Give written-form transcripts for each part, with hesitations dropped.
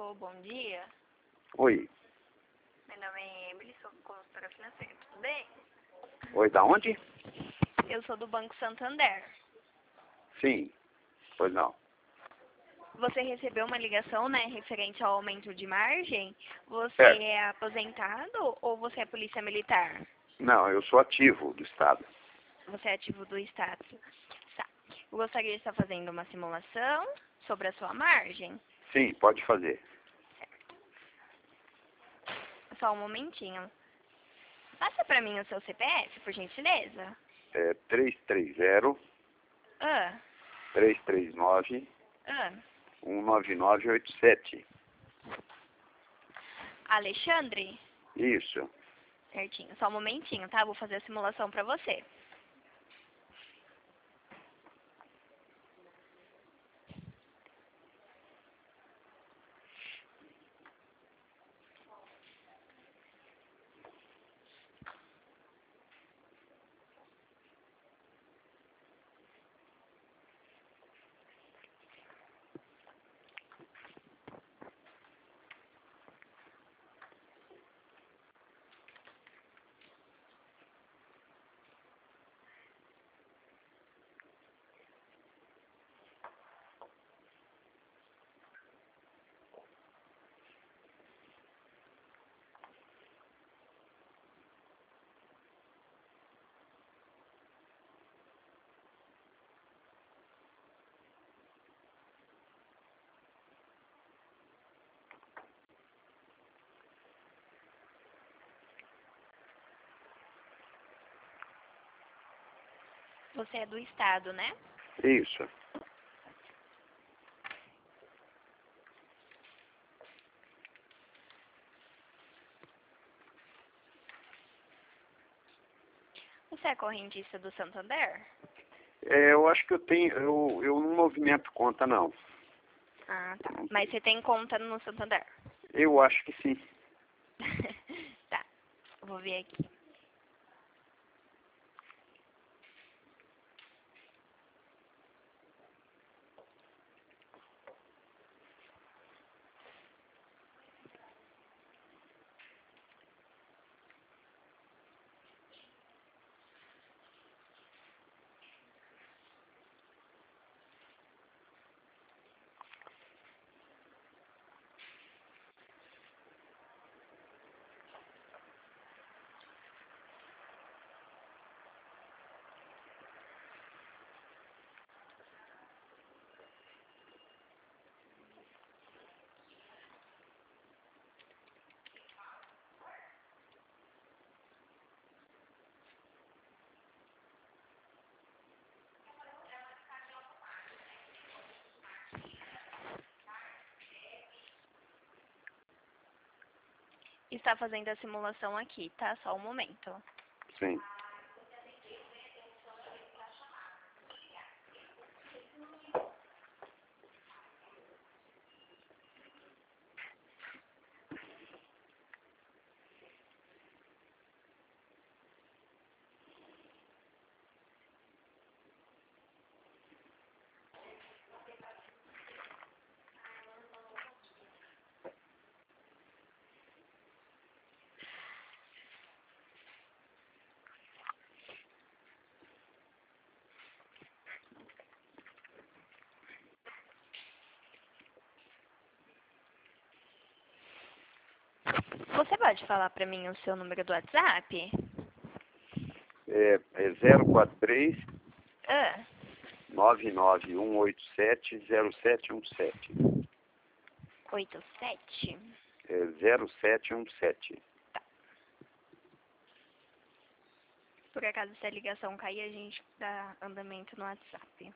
Alô, bom dia. Oi. Meu nome é Emily, sou consultora financeira, tudo bem? Oi, da onde? Eu sou do Banco Santander. Sim. Pois não. Você recebeu uma ligação, né, referente ao aumento de margem? Você É. é aposentado ou você é polícia militar? Não, eu sou ativo do Estado. Você é ativo do Estado. Tá. Eu gostaria de estar fazendo uma simulação sobre a sua margem. Sim, pode fazer. Só um momentinho. Passa pra mim o seu CPF, por gentileza. É 330 Ah, 339 ah. 19987. Alexandre? Isso. Certinho. Só um momentinho, tá? Vou fazer a simulação pra você. Você é do Estado, né? Isso. Você é correntista do Santander? É, eu acho que eu tenho. Eu não movimento conta, não. Ah, tá. Mas você tem conta no Santander? Eu acho que sim. Tá. Vou ver aqui. Está fazendo a simulação aqui, tá? Só um momento. Sim. Você pode falar pra mim o seu número do WhatsApp? É 043 Ah, 99187 0717. 87. É 0717. Por acaso, se a ligação cair, a gente dá andamento no WhatsApp.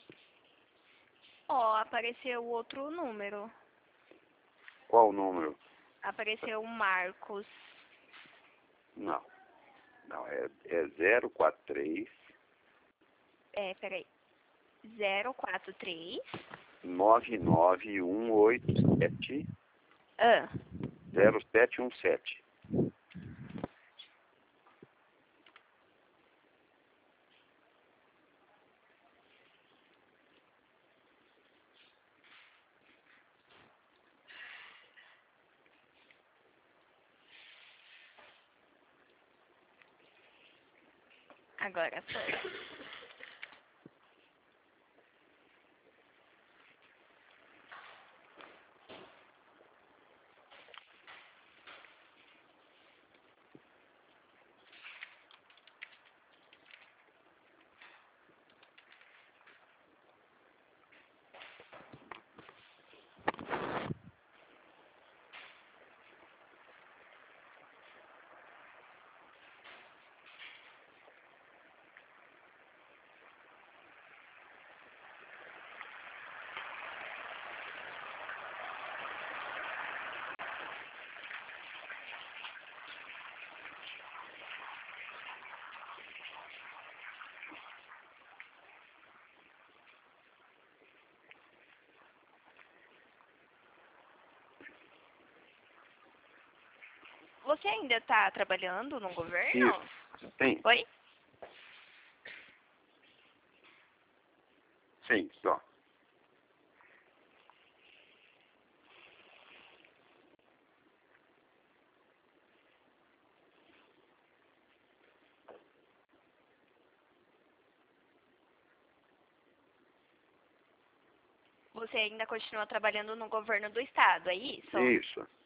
Ó, apareceu outro número. Qual o número? Apareceu o Marcos. Não. Não, é 043 Peraí. 043. 99187 Ah, 0717. Agora foi. Você ainda está trabalhando no governo? Isso. Tem. Oi? Sim, só. Você ainda continua trabalhando no governo do estado, é isso? Isso.